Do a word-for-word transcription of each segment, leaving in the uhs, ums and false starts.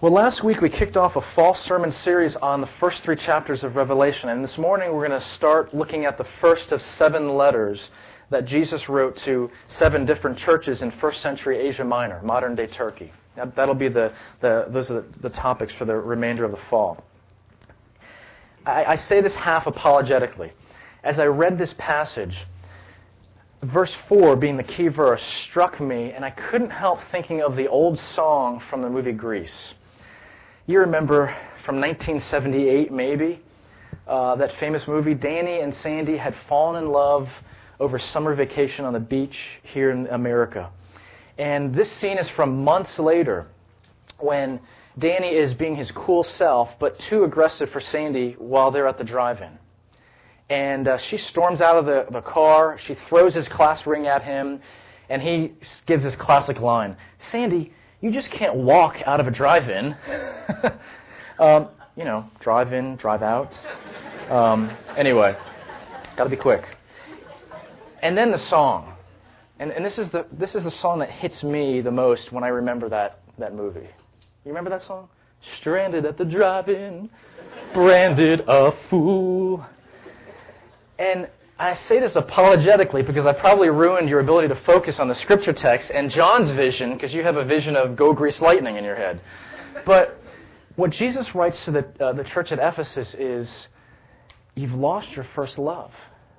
Well, last week we kicked off a fall sermon series on the first three chapters of Revelation, and this morning we're going to start looking at the first of seven letters that Jesus wrote to seven different churches in first century Asia Minor, modern-day Turkey. That, that'll be the, the those are the, the topics for the remainder of the fall. I, I say this half apologetically. As I read this passage, verse four, being the key verse, struck me, and I couldn't help thinking of the old song from the movie Grease. You remember from nineteen seventy-eight, maybe, uh, that famous movie. Danny and Sandy had fallen in love over summer vacation on the beach here in America. And this scene is from months later when Danny is being his cool self, but too aggressive for Sandy while they're at the drive-in. And uh, she storms out of the, the car, she throws his class ring at him, and he gives this classic line, "Sandy, you just can't walk out of a drive-in." um, you know, drive in, drive out. Um, anyway, got to be quick. And then the song, and, and this is the this is the song that hits me the most when I remember that that movie. You remember that song? Stranded at the drive-in, branded a fool. And I say this apologetically because I probably ruined your ability to focus on the scripture text and John's vision, because you have a vision of go grease lightning in your head. But what Jesus writes to the uh, the church at Ephesus is, you've lost your first love.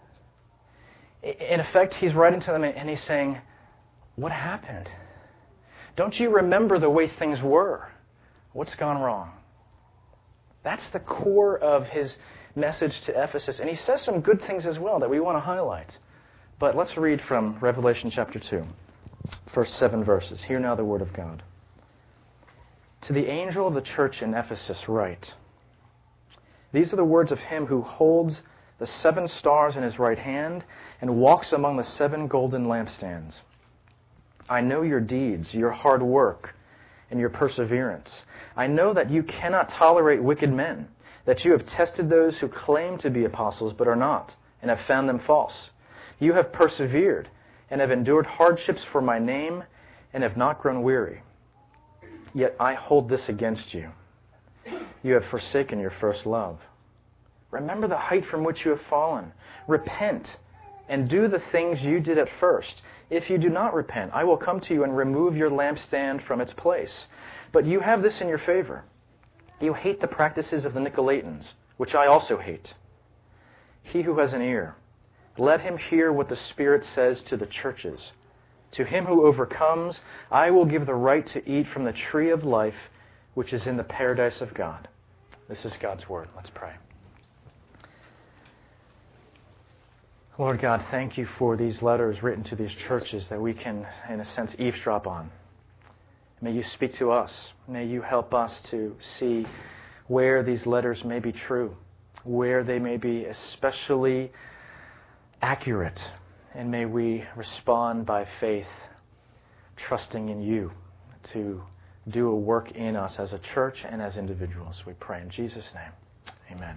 In effect, he's writing to them and he's saying, what happened? Don't you remember the way things were? What's gone wrong? That's the core of his message to Ephesus. And he says some good things as well that we want to highlight. But let's read from Revelation chapter two, first seven verses. Hear now the word of God. To the angel of the church in Ephesus write, these are the words of him who holds the seven stars in his right hand and walks among the seven golden lampstands. I know your deeds, your hard work, and your perseverance. I know that you cannot tolerate wicked men, that you have tested those who claim to be apostles but are not, and have found them false. You have persevered and have endured hardships for my name and have not grown weary. Yet I hold this against you. You have forsaken your first love. Remember the height from which you have fallen. Repent and do the things you did at first. If you do not repent, I will come to you and remove your lampstand from its place. But you have this in your favor. You hate the practices of the Nicolaitans, which I also hate. He who has an ear, let him hear what the Spirit says to the churches. To him who overcomes, I will give the right to eat from the tree of life, which is in the paradise of God. This is God's word. Let's pray. Lord God, thank you for these letters written to these churches that we can, in a sense, eavesdrop on. May you speak to us. May you help us to see where these letters may be true, where they may be especially accurate, and may we respond by faith, trusting in you to do a work in us as a church and as individuals. We pray in Jesus' name. Amen.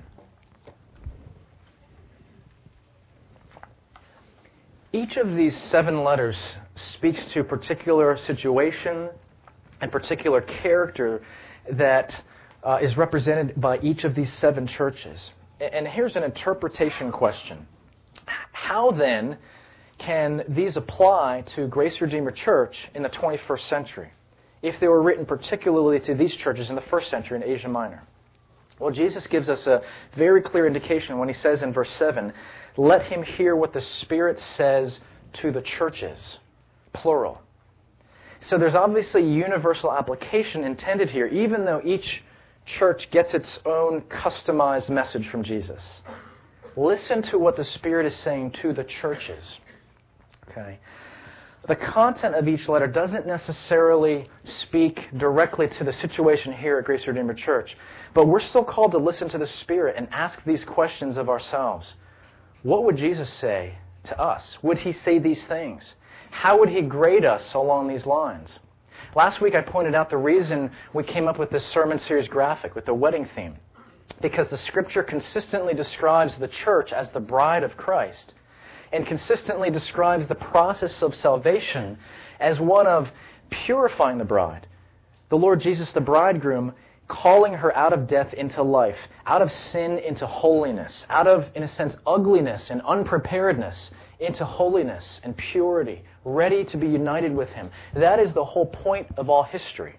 Each of these seven letters speaks to a particular situation and particular character that uh, is represented by each of these seven churches. And here's an interpretation question. How then can these apply to Grace Redeemer Church in the twenty-first century, if they were written particularly to these churches in the first century in Asia Minor? Well, Jesus gives us a very clear indication when he says in verse seven, let him hear what the Spirit says to the churches, plural. So there's obviously universal application intended here, even though each church gets its own customized message from Jesus. Listen to what the Spirit is saying to the churches. Okay. The content of each letter doesn't necessarily speak directly to the situation here at Grace Redeemer Church, but we're still called to listen to the Spirit and ask these questions of ourselves. What would Jesus say to us? Would he say these things? How would he grade us along these lines? Last week I pointed out the reason we came up with this sermon series graphic with the wedding theme, because the Scripture consistently describes the church as the bride of Christ, and consistently describes the process of salvation as one of purifying the bride, the Lord Jesus, the bridegroom, calling her out of death into life, out of sin into holiness, out of, in a sense, ugliness and unpreparedness into holiness and purity, ready to be united with Him. That is the whole point of all history.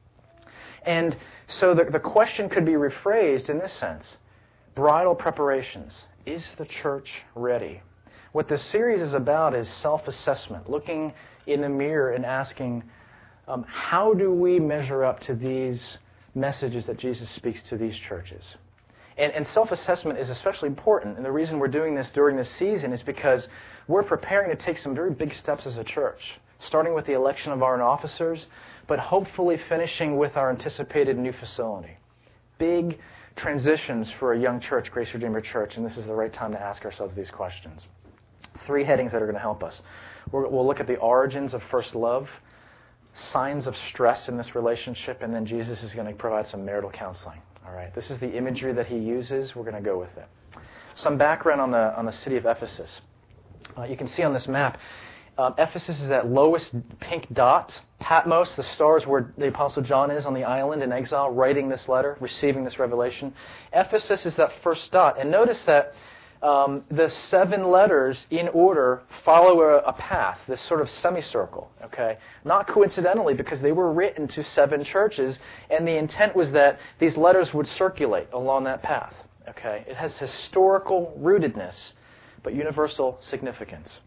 And so the, the question could be rephrased in this sense. Bridal preparations. Is the church ready? What this series is about is self-assessment, looking in the mirror and asking, um, how do we measure up to these messages that Jesus speaks to these churches? And, and self-assessment is especially important, and the reason we're doing this during this season is because we're preparing to take some very big steps as a church, starting with the election of our officers, but hopefully finishing with our anticipated new facility. Big transitions for a young church, Grace Redeemer Church, and this is the right time to ask ourselves these questions. Three headings that are going to help us. We're, we'll look at the origins of first love, signs of stress in this relationship, and then Jesus is going to provide some marital counseling. All right, this is the imagery that he uses. We're going to go with it. Some background on the on the city of Ephesus. Uh, you can see on this map, uh, Ephesus is that lowest pink dot. Patmos, the star, is where the Apostle John is on the island in exile, writing this letter, receiving this revelation. Ephesus is that first dot, and notice that Um, the seven letters in order follow a, a path, this sort of semicircle, okay? Not coincidentally, because they were written to seven churches, and the intent was that these letters would circulate along that path, okay? It has historical rootedness, but universal significance.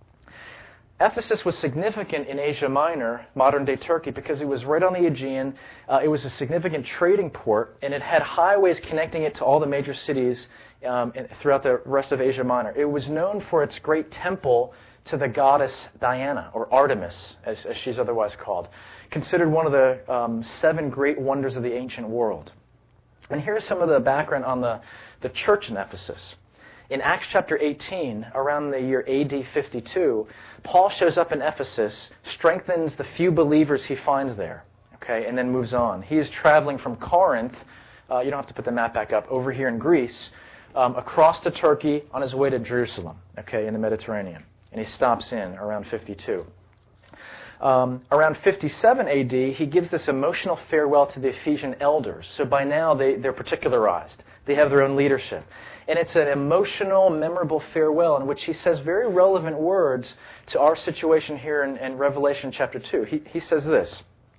Ephesus was significant in Asia Minor, modern-day Turkey, because it was right on the Aegean. Uh, it was a significant trading port, and it had highways connecting it to all the major cities um, throughout the rest of Asia Minor. It was known for its great temple to the goddess Diana, or Artemis, as, as she's otherwise called, considered one of the um, seven great wonders of the ancient world. And here's some of the background on the, the church in Ephesus. In Acts chapter eighteen, around the year A D fifty-two, Paul shows up in Ephesus, strengthens the few believers he finds there, okay, and then moves on. He is traveling from Corinth, uh, you don't have to put the map back up, over here in Greece, um, across to Turkey on his way to Jerusalem, okay, in the Mediterranean. And he stops in around fifty-two. Um, around fifty-seven A D, he gives this emotional farewell to the Ephesian elders. So by now, they, they're particularized. They have their own leadership. And it's an emotional, memorable farewell in which he says very relevant words to our situation here in, in Revelation chapter two. He, he says this.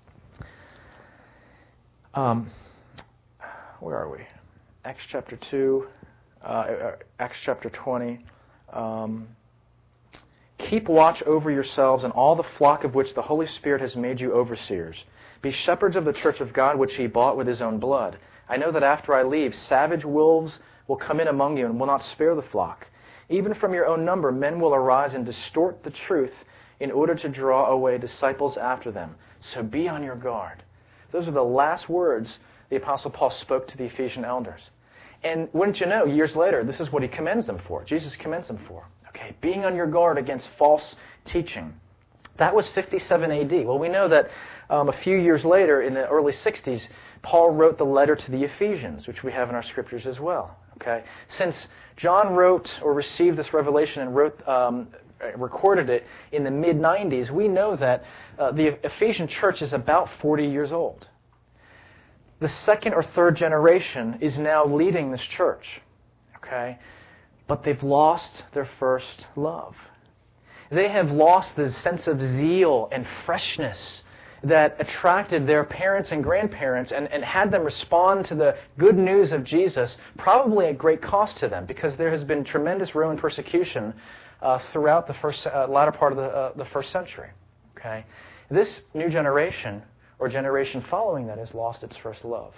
Um, where are we? Acts chapter two, uh, Acts chapter twenty. Um, Keep watch over yourselves and all the flock of which the Holy Spirit has made you overseers. Be shepherds of the church of God which he bought with his own blood. I know that after I leave, savage wolves will come in among you and will not spare the flock. Even from your own number, men will arise and distort the truth in order to draw away disciples after them. So be on your guard. Those are the last words the Apostle Paul spoke to the Ephesian elders. And wouldn't you know, years later, this is what he commends them for. Jesus commends them for. Okay, being on your guard against false teaching. That was fifty-seven A D. Well, we know that um, a few years later, in the early sixties, Paul wrote the letter to the Ephesians, which we have in our scriptures as well. Okay, since John wrote or received this revelation and wrote, um, recorded it in the mid nineties, we know that uh, the Ephesian church is about forty years old. The second or third generation is now leading this church. Okay. But they've lost their first love. They have lost the sense of zeal and freshness that attracted their parents and grandparents and, and had them respond to the good news of Jesus, probably at great cost to them, because there has been tremendous Roman persecution uh, throughout the first uh, latter part of the, uh, the first century. Okay, this new generation, or generation following that, has lost its first love.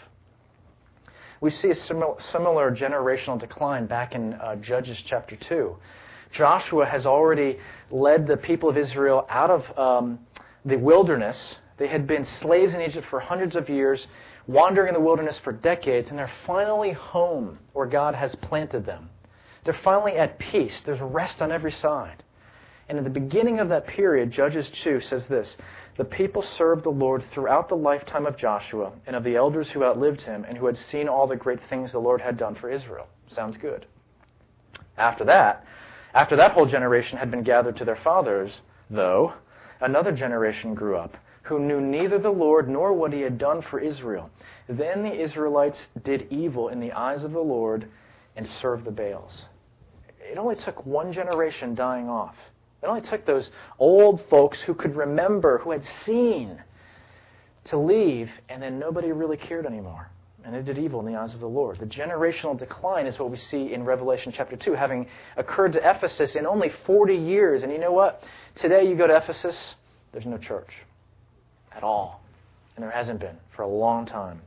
We see a similar, similar generational decline back in uh, Judges chapter two. Joshua has already led the people of Israel out of um, the wilderness. They had been slaves in Egypt for hundreds of years, wandering in the wilderness for decades, and they're finally home where God has planted them. They're finally at peace. There's rest on every side. And at the beginning of that period, Judges two says this: the people served the Lord throughout the lifetime of Joshua and of the elders who outlived him and who had seen all the great things the Lord had done for Israel. Sounds good. After that, after that whole generation had been gathered to their fathers, though, another generation grew up who knew neither the Lord nor what he had done for Israel. Then the Israelites did evil in the eyes of the Lord and served the Baals. It only took one generation dying off. It only took those old folks who could remember, who had seen, to leave, and then nobody really cared anymore. And they did evil in the eyes of the Lord. The generational decline is what we see in Revelation chapter two, having occurred to Ephesus in only forty years. And you know what? Today you go to Ephesus, there's no church at all. And there hasn't been for a long time.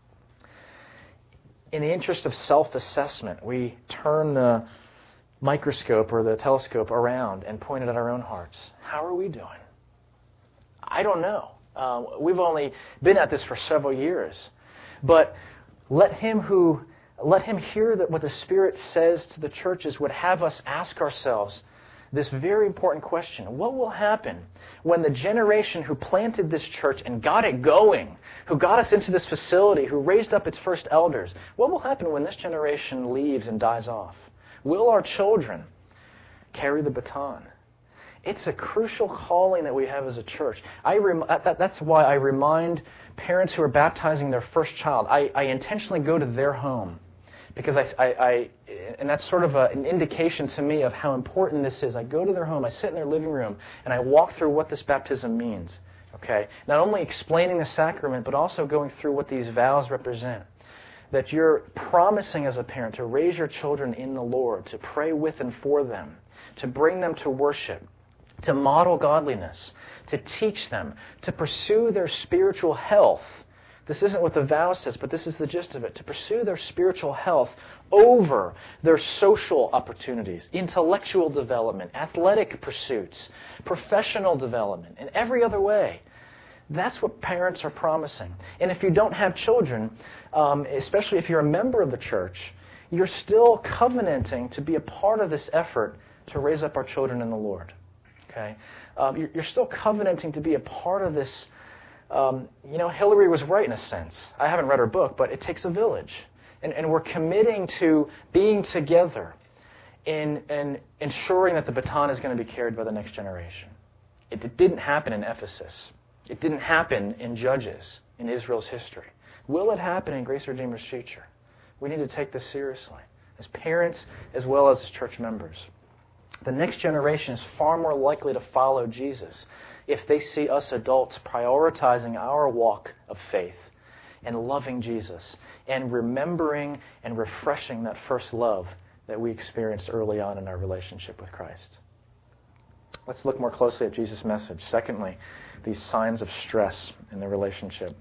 In the interest of self-assessment, we turn the microscope or the telescope around and point it at our own hearts. How are we doing? I don't know. Uh, we've only been at this for several years. But let him who, let him hear that what the Spirit says to the churches would have us ask ourselves this very important question. What will happen when the generation who planted this church and got it going, who got us into this facility, who raised up its first elders, what will happen when this generation leaves and dies off? Will our children carry the baton? It's a crucial calling that we have as a church. I rem- that, that's why I remind parents who are baptizing their first child, I, I intentionally go to their home. Because I, I, I and that's sort of a, an indication to me of how important this is. I go to their home, I sit in their living room, and I walk through what this baptism means. Okay, not only explaining the sacrament, but also going through what these vows represent. That you're promising as a parent to raise your children in the Lord, to pray with and for them, to bring them to worship, to model godliness, to teach them, to pursue their spiritual health. This isn't what the vow says, but this is the gist of it. To pursue their spiritual health over their social opportunities, intellectual development, athletic pursuits, professional development, and every other way. That's what parents are promising. And if you don't have children, um, especially if you're a member of the church, you're still covenanting to be a part of this effort to raise up our children in the Lord. Okay, um, you're, you're still covenanting to be a part of this. Um, you know, Hillary was right in a sense. I haven't read her book, but it takes a village. And, and we're committing to being together in, in ensuring that the baton is going to be carried by the next generation. It, it didn't happen in Ephesus. It didn't happen in Judges, in Israel's history. Will it happen in Grace Redeemer's future? We need to take this seriously, as parents as well as as church members. The next generation is far more likely to follow Jesus if they see us adults prioritizing our walk of faith and loving Jesus and remembering and refreshing that first love that we experienced early on in our relationship with Christ. Let's look more closely at Jesus' message. Secondly, these signs of stress in the relationship.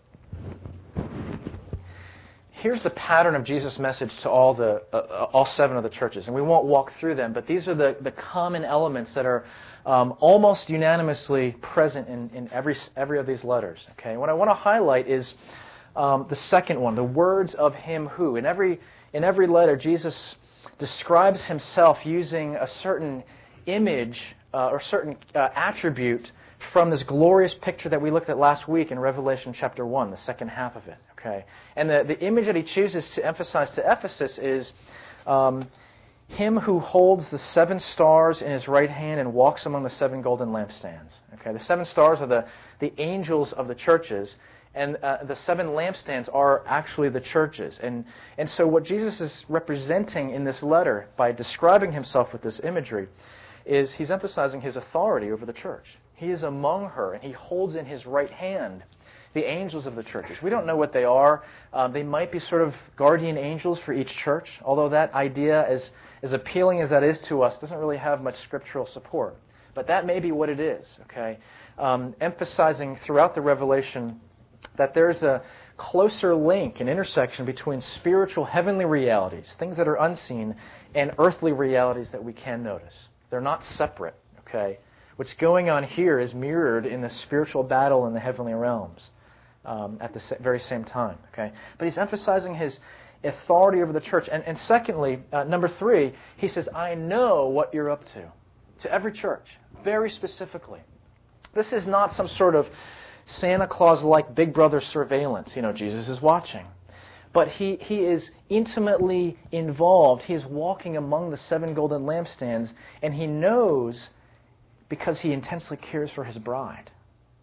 Here's the pattern of Jesus' message to all the uh, all seven of the churches. And we won't walk through them, but these are the, the common elements that are um, almost unanimously present in, in every every of these letters. Okay, what I want to highlight is um, the second one, the words of him who. In every in every letter, Jesus describes himself using a certain image uh, or certain uh, attribute from this glorious picture that we looked at last week in Revelation chapter one, the second half of it. Okay, and the, the image that he chooses to emphasize to Ephesus is um, him who holds the seven stars in his right hand and walks among the seven golden lampstands. Okay, the seven stars are the, the angels of the churches, and uh, the seven lampstands are actually the churches. And, and so what Jesus is representing in this letter by describing himself with this imagery is he's emphasizing his authority over the church. He is among her, and he holds in his right hand the angels of the churches. We don't know what they are. Uh, they might be sort of guardian angels for each church, although that idea, as, as appealing as that is to us, doesn't really have much scriptural support. But that may be what it is, okay? Um, emphasizing throughout the Revelation that there's a closer link, an intersection between spiritual heavenly realities, things that are unseen, and earthly realities that we can notice. They're not separate, okay? What's going on here is mirrored in the spiritual battle in the heavenly realms um, at the very same time. Okay, but he's emphasizing his authority over the church. And, and secondly, uh, number three, he says, I know what you're up to. To every church, very specifically. This is not some sort of Santa Claus-like Big Brother surveillance. You know, Jesus is watching. But he, he is intimately involved. He is walking among the seven golden lampstands, and he knows because he intensely cares for his bride.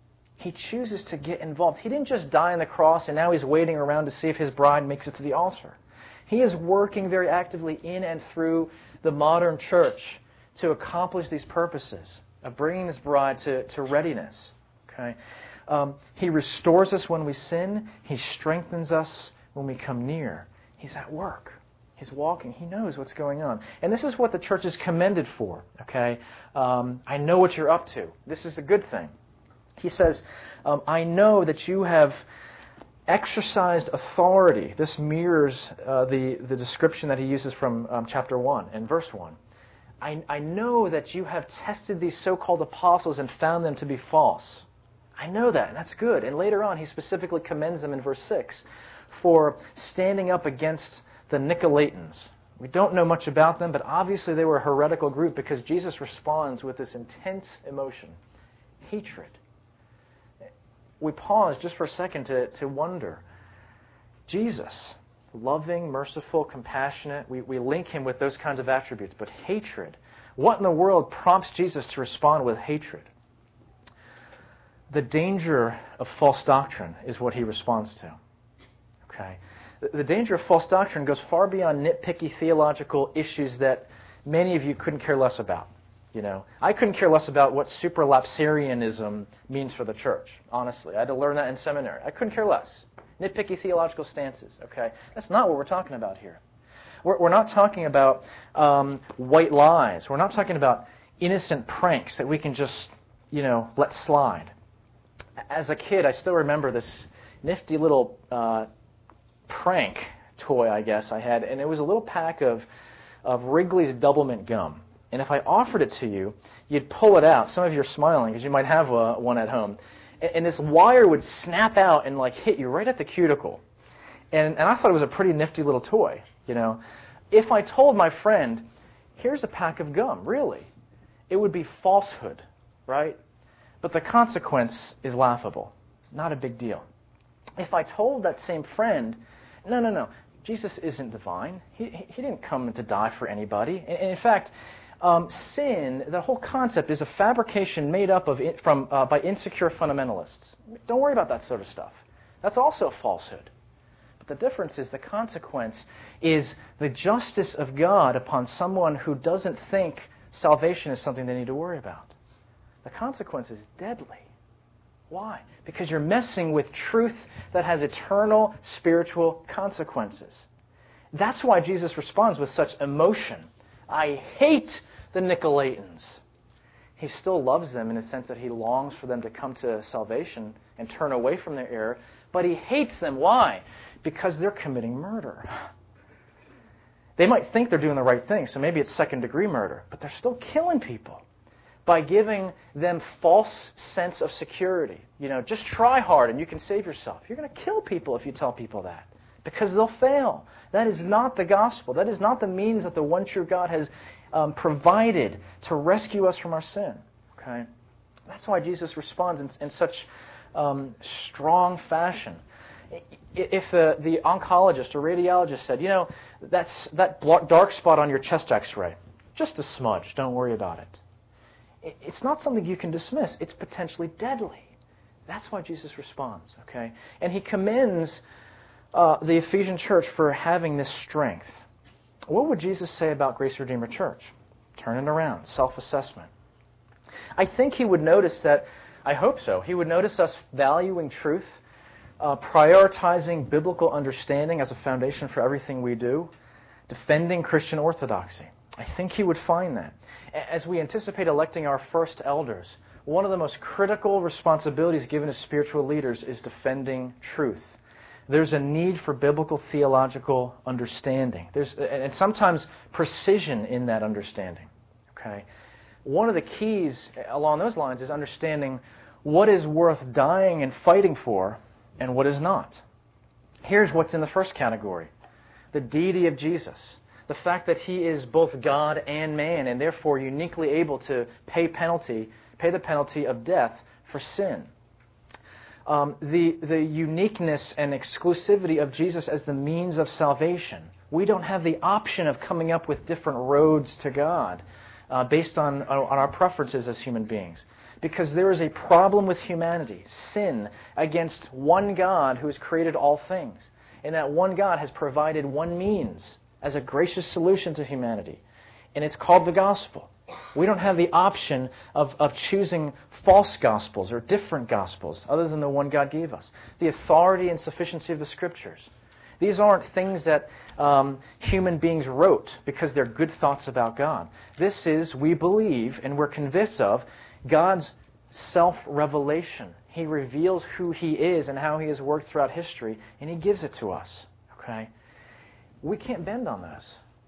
He chooses to get involved. He didn't just die on the cross and now he's waiting around to see if his bride makes it to the altar. He is working very actively in and through the modern church to accomplish these purposes of bringing this bride to, to readiness. Okay, um, He restores us when we sin. He strengthens us when we come near. He's at work. He's walking. He knows what's going on. And this is what the church is commended for. Okay, um, I know what you're up to. This is a good thing. He says, um, I know that you have exercised authority. This mirrors uh, the, the description that he uses from um, chapter one and verse one. I, I know that you have tested these so-called apostles and found them to be false. I know that, and that's good. And later on, he specifically commends them in verse six for standing up against the Nicolaitans. We don't know much about them, but obviously they were a heretical group because Jesus responds with this intense emotion, hatred. We pause just for a second to, to wonder. Jesus, loving, merciful, compassionate, we, we link him with those kinds of attributes. But hatred, what in the world prompts Jesus to respond with hatred? The danger of false doctrine is what he responds to. Okay, the, the danger of false doctrine goes far beyond nitpicky theological issues that many of you couldn't care less about. You know, I couldn't care less about what supralapsarianism means for the church, honestly. I had to learn that in seminary. I couldn't care less. Nitpicky theological stances, okay? That's not what we're talking about here. We're, we're not talking about um, white lies. We're not talking about innocent pranks that we can just, you know, let slide. As a kid, I still remember this nifty little uh, prank toy, I guess, I had, and it was a little pack of, of Wrigley's Double Mint gum. And if I offered it to you, you'd pull it out. Some of you are smiling because you might have uh, one at home. And, and this wire would snap out and like hit you right at the cuticle. And, and I thought it was a pretty nifty little toy, you know. If I told my friend, here's a pack of gum, really, it would be falsehood, right? But the consequence is laughable. Not a big deal. If I told that same friend, no, no, no, Jesus isn't divine. He, he, he didn't come to die for anybody. And, and in fact, Um, sin, the whole concept is a fabrication made up of it from uh, by insecure fundamentalists. Don't worry about that sort of stuff. That's also a falsehood. But the difference is the consequence is the justice of God upon someone who doesn't think salvation is something they need to worry about. The consequence is deadly. Why? Because you're messing with truth that has eternal spiritual consequences. That's why Jesus responds with such emotion. I hate the Nicolaitans. He still loves them in the sense that he longs for them to come to salvation and turn away from their error, but he hates them. Why? Because they're committing murder. They might think they're doing the right thing, so maybe it's second-degree murder, but they're still killing people by giving them false sense of security. You know, just try hard and you can save yourself. You're going to kill people if you tell people that, because they'll fail. That is not the gospel. That is not the means that the one true God has um, provided to rescue us from our sin. Okay, that's why Jesus responds in, in such um, strong fashion. If the, the oncologist or radiologist said, you know, that's that dark spot on your chest X-ray, just a smudge, don't worry about it. It's not something you can dismiss. It's potentially deadly. That's why Jesus responds. Okay, and he commends Uh, the Ephesian church for having this strength. What would Jesus say about Grace Redeemer Church? Turn it around, self-assessment. I think he would notice that, I hope so, he would notice us valuing truth, uh, prioritizing biblical understanding as a foundation for everything we do, defending Christian orthodoxy. I think he would find that. As we anticipate electing our first elders, one of the most critical responsibilities given to spiritual leaders is defending truth. There's a need for biblical theological understanding. There's, and sometimes precision in that understanding. Okay, one of the keys along those lines is understanding what is worth dying and fighting for and what is not. Here's what's in the first category. The deity of Jesus. The fact that he is both God and man and therefore uniquely able to pay penalty, pay the penalty of death for sin. Um, the, the uniqueness and exclusivity of Jesus as the means of salvation. We don't have the option of coming up with different roads to God uh, based on, on our preferences as human beings. because there is a problem with humanity, sin, against one God who has created all things. And that one God has provided one means as a gracious solution to humanity. And it's called the gospel. We don't have the option of, of choosing false gospels or different gospels other than the one God gave us. The authority and sufficiency of the Scriptures. These aren't things that um, human beings wrote because they're good thoughts about God. This is, we believe, and we're convinced of, God's self-revelation. He reveals who He is and how He has worked throughout history, and He gives it to us. Okay? We can't bend on those.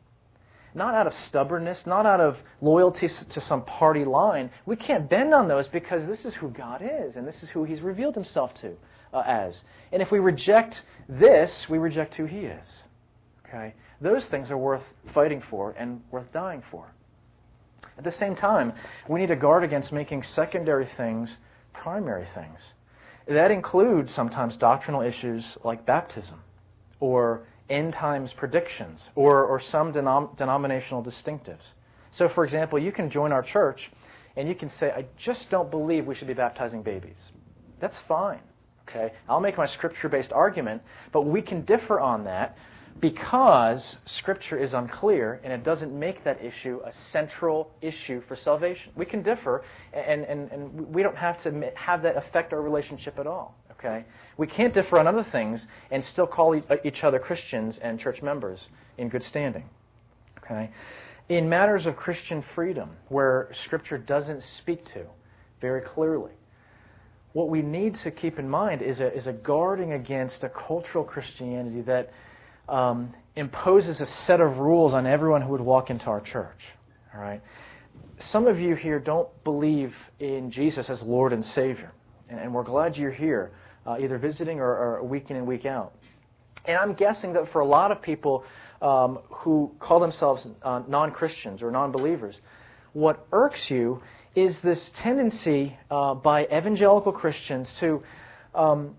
Not out of stubbornness, not out of loyalty to some party line. We can't bend on those because this is who God is, and this is who He's revealed Himself to uh, as. And if we reject this, we reject who He is. Okay? Those things are worth fighting for and worth dying for. At the same time, we need to guard against making secondary things primary things. That includes sometimes doctrinal issues like baptism, or end times predictions, or, or some denom- denominational distinctives. So, for example, you can join our church and you can say, I just don't believe we should be baptizing babies. That's fine. Okay? I'll make my Scripture-based argument, but we can differ on that because Scripture is unclear and it doesn't make that issue a central issue for salvation. We can differ, and, and, and we don't have to have that affect our relationship at all. Okay? We can't differ on other things and still call each other Christians and church members in good standing. Okay? In matters of Christian freedom, where Scripture doesn't speak to very clearly, what we need to keep in mind is a, is a guarding against a cultural Christianity that um, imposes a set of rules on everyone who would walk into our church. All right? Some of you here don't believe in Jesus as Lord and Savior, and, and we're glad you're here, uh, either visiting or, or week in and week out. And I'm guessing that for a lot of people um, who call themselves uh, non-Christians or non-believers, what irks you is this tendency uh, by evangelical Christians to um,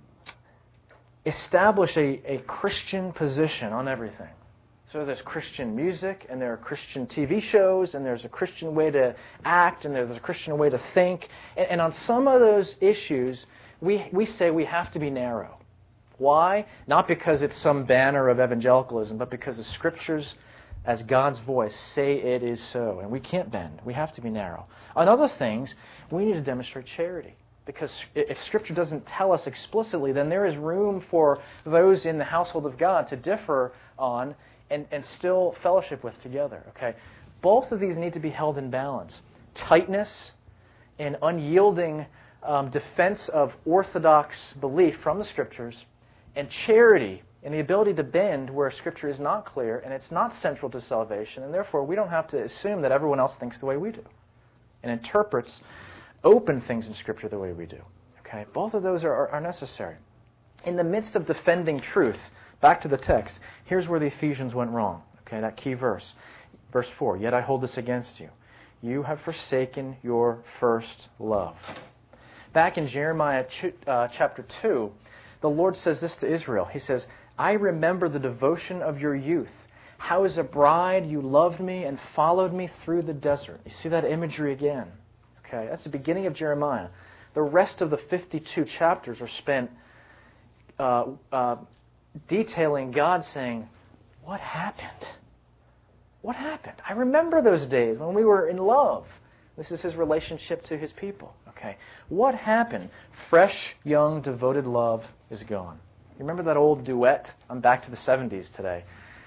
establish a, a Christian position on everything. So there's Christian music, and there are Christian T V shows, and there's a Christian way to act, and there's a Christian way to think. And, and on some of those issues, we, we say we have to be narrow. Why? Not because it's some banner of evangelicalism, but because the Scriptures, as God's voice, say it is so. And we can't bend. We have to be narrow. On other things, we need to demonstrate charity. Because if Scripture doesn't tell us explicitly, then there is room for those in the household of God to differ on and, and still fellowship with together. Okay? Both of these need to be held in balance. Tightness and unyielding um, defense of orthodox belief from the Scriptures, and charity and the ability to bend where Scripture is not clear and it's not central to salvation, and therefore we don't have to assume that everyone else thinks the way we do and interprets open things in Scripture the way we do. Okay, both of those are, are, are necessary. In the midst of defending truth, back to the text, here's where the Ephesians went wrong. Okay, that key verse. Verse four, yet I hold this against you. You have forsaken your first love. Back in Jeremiah ch- uh, chapter two, the Lord says this to Israel. He says, I remember the devotion of your youth. How as a bride you loved me and followed me through the desert. You see that imagery again. Okay, that's the beginning of Jeremiah. The rest of the fifty-two chapters are spent uh, uh, detailing God saying, what happened? What happened? I remember those days when we were in love. This is His relationship to His people. Okay, what happened? Fresh, young, devoted love is gone. You remember that old duet? I'm back to the seventies today.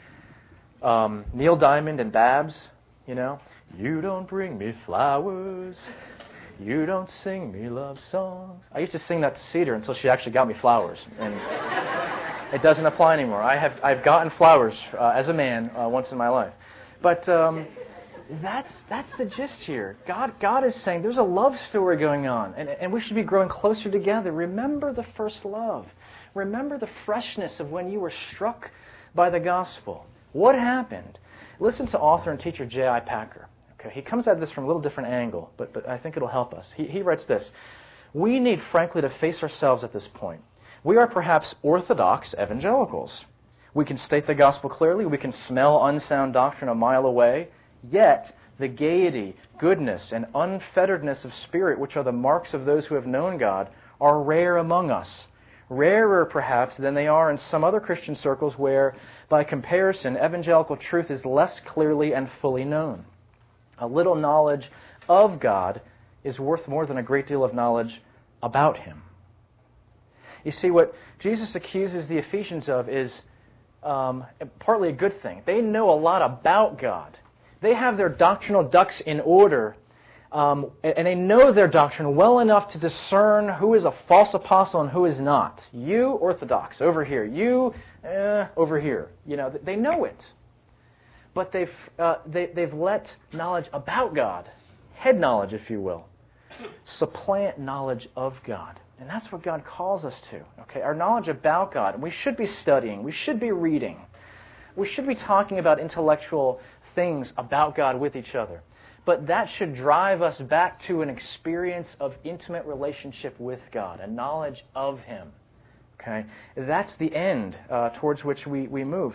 Um, Neil Diamond and Babs, you know. You don't bring me flowers. You don't sing me love songs. I used to sing that to Cedar until she actually got me flowers. And it doesn't apply anymore. I have I've gotten flowers uh, as a man uh, once in my life. But um, that's that's the gist here. God God is saying there's a love story going on, and, and we should be growing closer together. Remember the first love. Remember the freshness of when you were struck by the gospel. What happened? Listen to author and teacher J I Packer. Okay, he comes at this from a little different angle, but, but I think it'll help us. He, he writes this, we need, frankly, to face ourselves at this point. We are perhaps orthodox evangelicals. We can state the gospel clearly. We can smell unsound doctrine a mile away. Yet, the gaiety, goodness, and unfetteredness of spirit, which are the marks of those who have known God, are rare among us. Rarer, perhaps, than they are in some other Christian circles where, by comparison, evangelical truth is less clearly and fully known. A little knowledge of God is worth more than a great deal of knowledge about Him. You see, what Jesus accuses the Ephesians of is um, partly a good thing. They know a lot about God. They have their doctrinal ducks in order, um, and they know their doctrine well enough to discern who is a false apostle and who is not. You, Orthodox, over here. You, eh, over here. You know, they know it. But they've, uh, they, they've let knowledge about God, head knowledge, if you will, supplant knowledge of God. And that's what God calls us to. Okay, our knowledge about God. And we should be studying. We should be reading. We should be talking about intellectual things about God with each other. But that should drive us back to an experience of intimate relationship with God, a knowledge of Him. Okay, that's the end uh, towards which we, we move.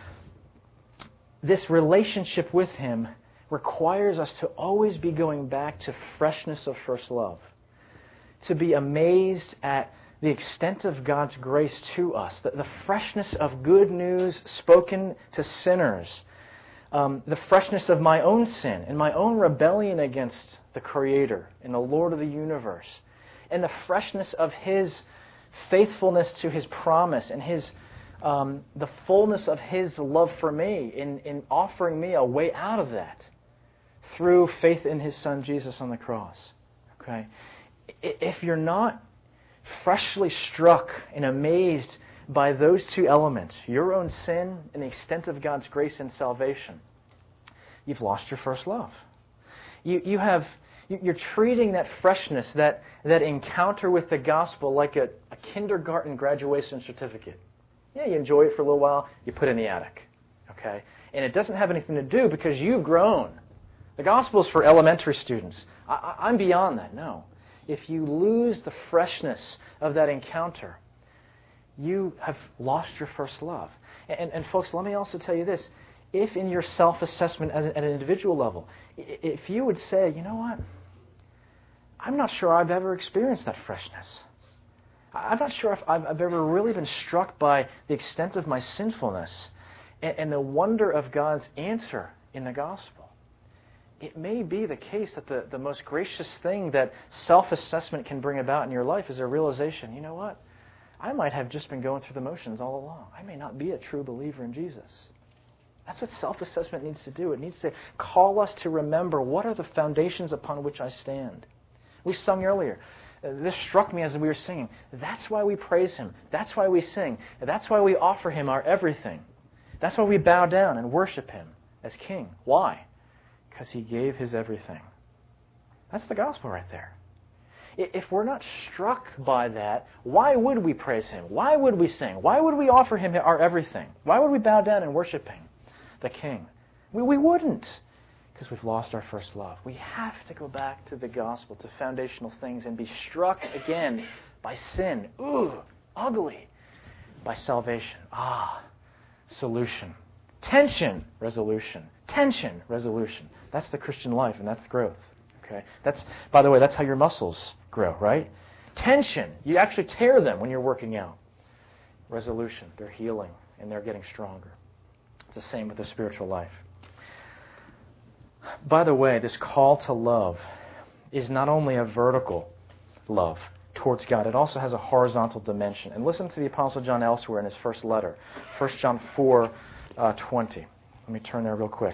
This relationship with Him requires us to always be going back to freshness of first love. To be amazed at the extent of God's grace to us, the, the freshness of good news spoken to sinners, um, the freshness of my own sin and my own rebellion against the Creator and the Lord of the universe, and the freshness of His faithfulness to His promise and His um, the fullness of His love for me in, in offering me a way out of that through faith in His Son Jesus on the cross. Okay. If you're not freshly struck and amazed by those two elements, your own sin and the extent of God's grace and salvation, you've lost your first love. You, you have, you're treating that freshness, that, that encounter with the gospel like a, a kindergarten graduation certificate. Yeah, you enjoy it for a little while, you put it in the attic. Okay? And it doesn't have anything to do because you've grown. The gospel is for elementary students. I, I'm beyond that. No. If you lose the freshness of that encounter, you have lost your first love. And, and folks, let me also tell you this. If in your self-assessment at an individual level, if you would say, you know what, I'm not sure I've ever experienced that freshness. I'm not sure if I've, I've ever really been struck by the extent of my sinfulness and, and the wonder of God's answer in the gospel. It may be the case that the, the most gracious thing that self-assessment can bring about in your life is a realization, you know what? I might have just been going through the motions all along. I may not be a true believer in Jesus. That's what self-assessment needs to do. It needs to call us to remember, what are the foundations upon which I stand? We sung earlier. This struck me as we were singing. That's why we praise Him. That's why we sing. That's why we offer Him our everything. That's why we bow down and worship Him as King. Why? Because He gave His everything. That's the gospel right there. If we're not struck by that, why would we praise Him? Why would we sing? Why would we offer Him our everything? Why would we bow down and worship Him, the King? We, we wouldn't, because we've lost our first love. We have to go back to the gospel, to foundational things, and be struck again by sin. Ooh, ugly. By salvation. Ah, solution. Tension, resolution. Tension, resolution. That's the Christian life, and that's growth. Okay? That's, by the way, that's how your muscles grow, right? Tension, you actually tear them when you're working out. Resolution, they're healing, and they're getting stronger. It's the same with the spiritual life. By the way, this call to love is not only a vertical love towards God, it also has a horizontal dimension. And listen to the Apostle John elsewhere in his first letter, First John four twenty. Let me turn there real quick.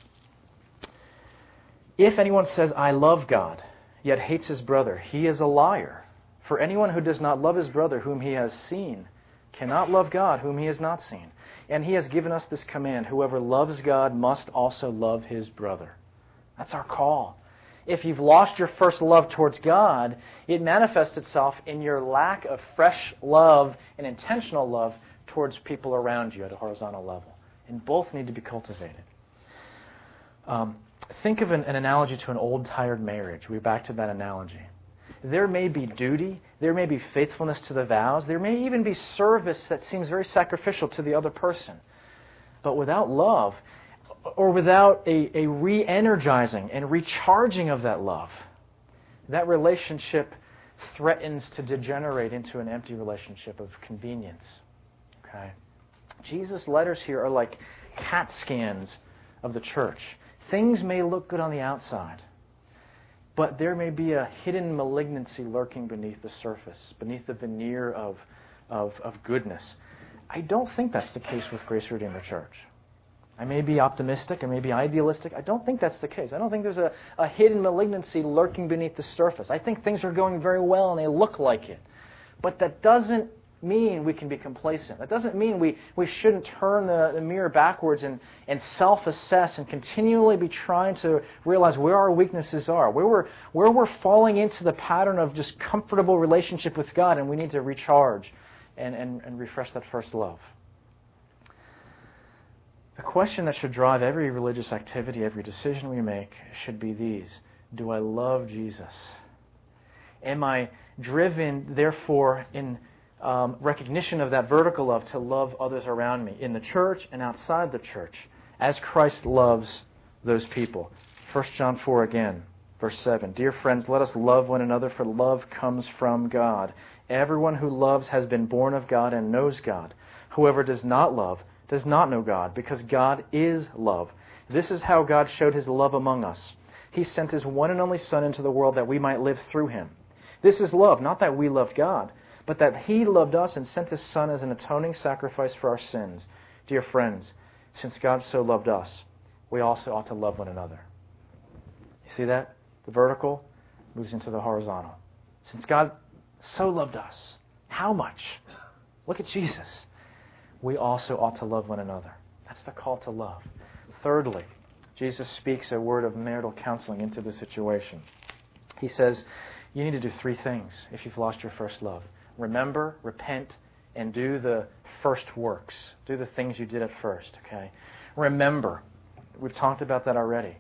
If anyone says, I love God, yet hates his brother, he is a liar. For anyone who does not love his brother whom he has seen cannot love God whom he has not seen. And He has given us this command, whoever loves God must also love his brother. That's our call. If you've lost your first love towards God, it manifests itself in your lack of fresh love and intentional love towards people around you at a horizontal level. And both need to be cultivated. Um, think of an, an analogy to an old, tired marriage. We're back to that analogy. There may be duty, there may be faithfulness to the vows, there may even be service that seems very sacrificial to the other person. But without love, or without a, a re-energizing and recharging of that love, that relationship threatens to degenerate into an empty relationship of convenience. Okay? Jesus' letters here are like CAT scans of the church. Things may look good on the outside, but there may be a hidden malignancy lurking beneath the surface, beneath the veneer of, of, of goodness. I don't think that's the case with Grace Redeemer Church. I may be optimistic, I may be idealistic. I don't think that's the case. I don't think there's a, a hidden malignancy lurking beneath the surface. I think things are going very well and they look like it. But that doesn't mean we can be complacent. That doesn't mean we, we shouldn't turn the, the mirror backwards and, and self-assess and continually be trying to realize where our weaknesses are, where we're, where we're falling into the pattern of just comfortable relationship with God, and we need to recharge and, and, and refresh that first love. The question that should drive every religious activity, every decision we make, should be these. Do I love Jesus? Am I driven, therefore, in um, recognition of that vertical love to love others around me, in the church and outside the church, as Christ loves those people? First John four again, verse seven. Dear friends, let us love one another, for love comes from God. Everyone who loves has been born of God and knows God. Whoever does not love does not know God, because God is love. This is how God showed His love among us. He sent His one and only Son into the world that we might live through Him. This is love, not that we loved God, but that He loved us and sent His Son as an atoning sacrifice for our sins. Dear friends, since God so loved us, we also ought to love one another. You see that? The vertical moves into the horizontal. Since God so loved us, how much? Look at Jesus. We also ought to love one another. That's the call to love. Thirdly, Jesus speaks a word of marital counseling into the situation. He says, you need to do three things if you've lost your first love. Remember, repent, and do the first works. Do the things you did at first, okay? Remember. We've talked about that already.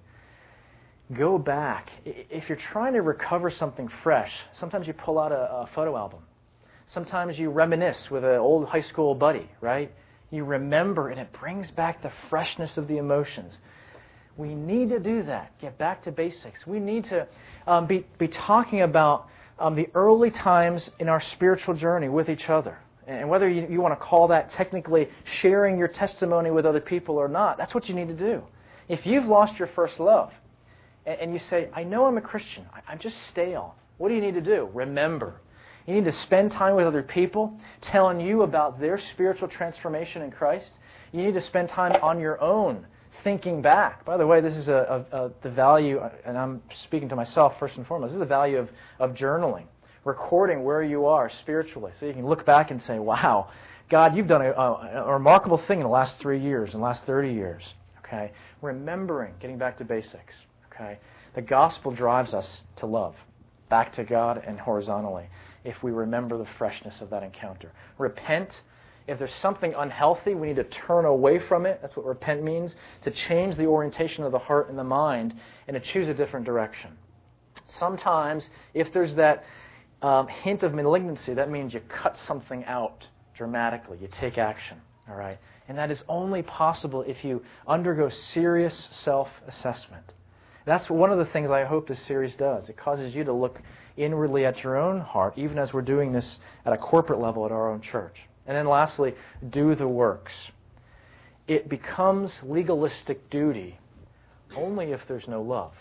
Go back. If you're trying to recover something fresh, sometimes you pull out a, a photo album. Sometimes you reminisce with an old high school buddy, right? You remember, and it brings back the freshness of the emotions. We need to do that. Get back to basics. We need to um, be, be talking about um, the early times in our spiritual journey with each other. And whether you, you want to call that technically sharing your testimony with other people or not, that's what you need to do. If you've lost your first love, and, and you say, I know I'm a Christian, I, I'm just stale, what do you need to do? Remember. You need to spend time with other people telling you about their spiritual transformation in Christ. You need to spend time on your own thinking back. By the way, this is a, a, a, the value, and I'm speaking to myself first and foremost, this is the value of, of journaling, recording where you are spiritually, so you can look back and say, wow, God, you've done a, a, a remarkable thing in the last three years, in the last thirty years. Okay, remembering, getting back to basics. Okay, the gospel drives us to love, back to God and horizontally, if we remember the freshness of that encounter. Repent. If there's something unhealthy, we need to turn away from it. That's what repent means, to change the orientation of the heart and the mind and to choose a different direction. Sometimes, if there's that um, hint of malignancy, that means you cut something out dramatically. You take action. All right? And that is only possible if you undergo serious self-assessment. That's one of the things I hope this series does. It causes you to look inwardly at your own heart, even as we're doing this at a corporate level at our own church. And then lastly, do the works. It becomes legalistic duty only if there's no love.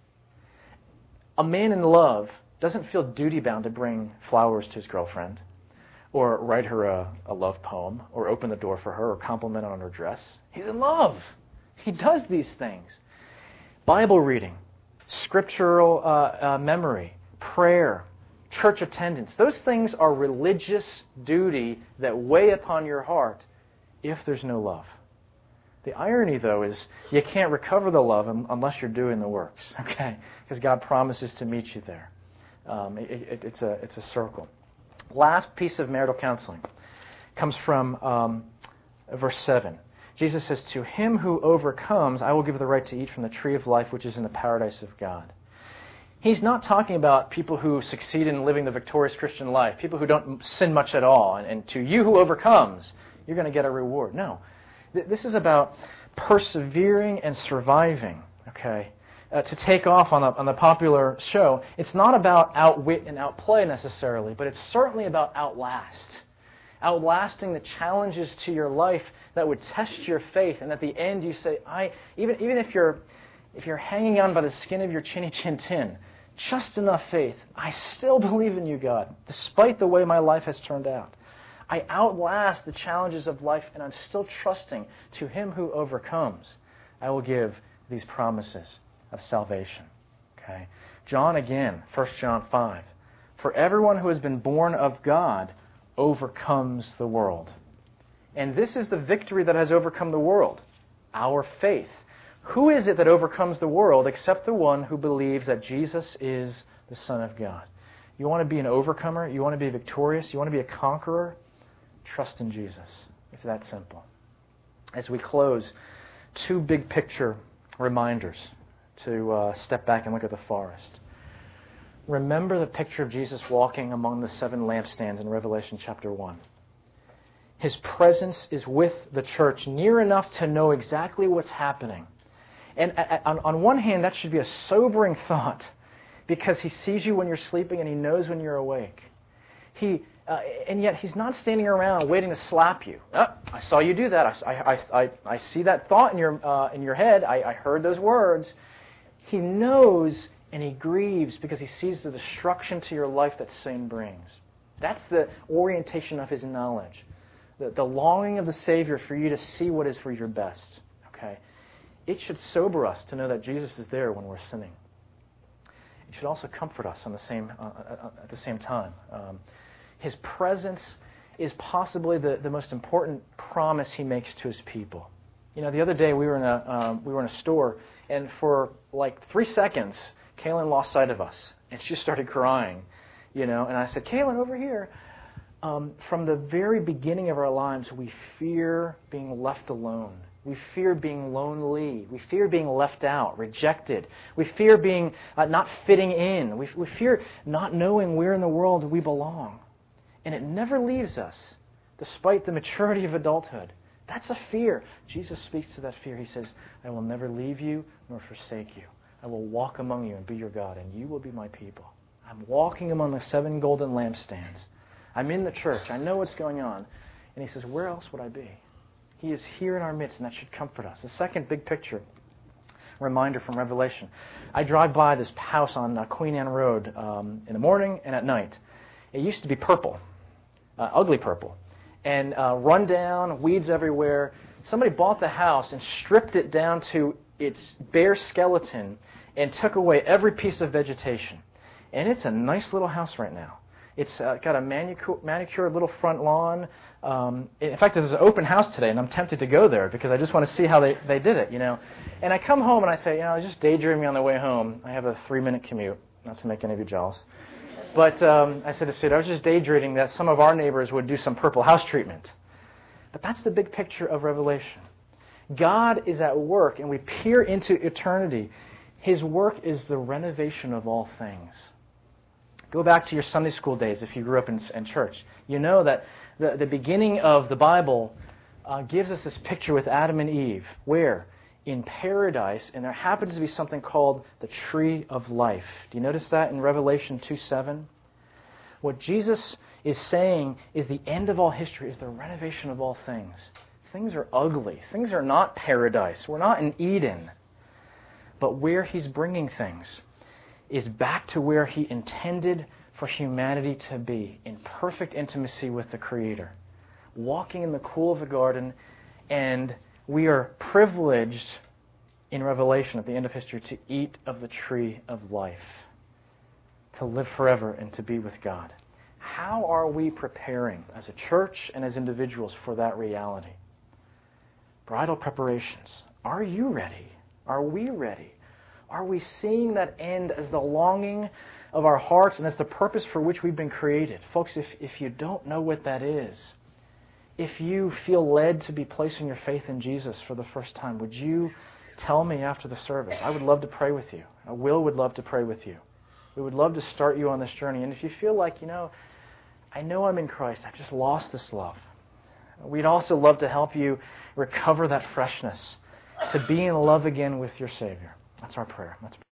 A man in love doesn't feel duty-bound to bring flowers to his girlfriend, or write her a, a love poem, or open the door for her, or compliment on her dress. He's in love. He does these things. Bible reading, scriptural uh, uh, memory, prayer, church attendance. Those things are religious duty that weigh upon your heart if there's no love. The irony, though, is you can't recover the love unless you're doing the works, okay? Because God promises to meet you there. Um, it, it, it's, a, it's a circle. Last piece of marital counseling comes from um, verse seven. Jesus says, to him who overcomes, I will give the right to eat from the tree of life which is in the paradise of God. He's not talking about people who succeed in living the victorious Christian life, people who don't sin much at all, and, and to you who overcomes, you're going to get a reward. No. Th- this is about persevering and surviving, okay, uh, to take off on, a, on the popular show, it's not about outwit and outplay necessarily, but it's certainly about outlast. Outlasting the challenges to your life that would test your faith, and at the end you say, I even even if you're if you're hanging on by the skin of your chinny chin tin, just enough faith, I still believe in you, God, despite the way my life has turned out. I outlast the challenges of life, and I'm still trusting to Him who overcomes. I will give these promises of salvation. Okay, John again, First John five. For everyone who has been born of God overcomes the world. And this is the victory that has overcome the world, our faith. Who is it that overcomes the world except the one who believes that Jesus is the Son of God? You want to be an overcomer? You want to be victorious? You want to be a conqueror? Trust in Jesus. It's that simple. As we close, two big picture reminders to uh, step back and look at the forest. Remember the picture of Jesus walking among the seven lampstands in Revelation chapter one. His presence is with the church near enough to know exactly what's happening. And on, on one hand, that should be a sobering thought, because He sees you when you're sleeping and He knows when you're awake. He, uh, and yet He's not standing around waiting to slap you. Oh, I saw you do that. I, I, I, I see that thought in your, uh, in your head. I, I heard those words. He knows and He grieves because He sees the destruction to your life that sin brings. That's the orientation of His knowledge. The, the longing of the Savior for you to see what is for your best. Okay? It should sober us to know that Jesus is there when we're sinning. It should also comfort us on the same, uh, at the same time. Um, his presence is possibly the, the most important promise He makes to His people. You know, the other day we were in a um, we were in a store, and for like three seconds, Kaylin lost sight of us, and she started crying. You know, and I said, Kaylin, over here. Um, from the very beginning of our lives, we fear being left alone. We fear being lonely. We fear being left out, rejected. We fear being uh, not fitting in. We, we fear not knowing where in the world we belong. And it never leaves us, despite the maturity of adulthood. That's a fear. Jesus speaks to that fear. He says, I will never leave you nor forsake you. I will walk among you and be your God, and you will be my people. I'm walking among the seven golden lampstands. I'm in the church. I know what's going on. And He says, where else would I be? He is here in our midst, and that should comfort us. The second big picture reminder from Revelation. I drive by this house on uh, Queen Anne Road um, in the morning and at night. It used to be purple, uh, ugly purple, and uh, run down, weeds everywhere. Somebody bought the house and stripped it down to its bare skeleton and took away every piece of vegetation. And it's a nice little house right now. It's uh, got a manicure, manicured little front lawn. Um, in fact, there's an open house today, and I'm tempted to go there because I just want to see how they, they did it, you know. And I come home and I say, you know, I was just daydreaming on the way home. I have a three-minute commute, not to make any of you jealous. But um, I said to Sid, I was just daydreaming that some of our neighbors would do some purple house treatment. But that's the big picture of Revelation. God is at work, and we peer into eternity. His work is the renovation of all things. Go back to your Sunday school days if you grew up in, in church. You know that the, the beginning of the Bible uh, gives us this picture with Adam and Eve, where? In paradise, and there happens to be something called the tree of life. Do you notice that in Revelation two seven? What Jesus is saying is the end of all history is the renovation of all things. Things are ugly. Things are not paradise. We're not in Eden. But where He's bringing things is back to where He intended for humanity to be, in perfect intimacy with the Creator, walking in the cool of the garden, and we are privileged in Revelation at the end of history to eat of the tree of life, to live forever and to be with God. How are we preparing as a church and as individuals for that reality? Bridal preparations. Are you ready? Are we ready? Are we seeing that end as the longing of our hearts and as the purpose for which we've been created? Folks, if, if you don't know what that is, if you feel led to be placing your faith in Jesus for the first time, would you tell me after the service? I would love to pray with you. Will would love to pray with you. We would love to start you on this journey. And if you feel like, you know, I know I'm in Christ, I've just lost this love, we'd also love to help you recover that freshness to be in love again with your Savior. That's our prayer. Let's pray.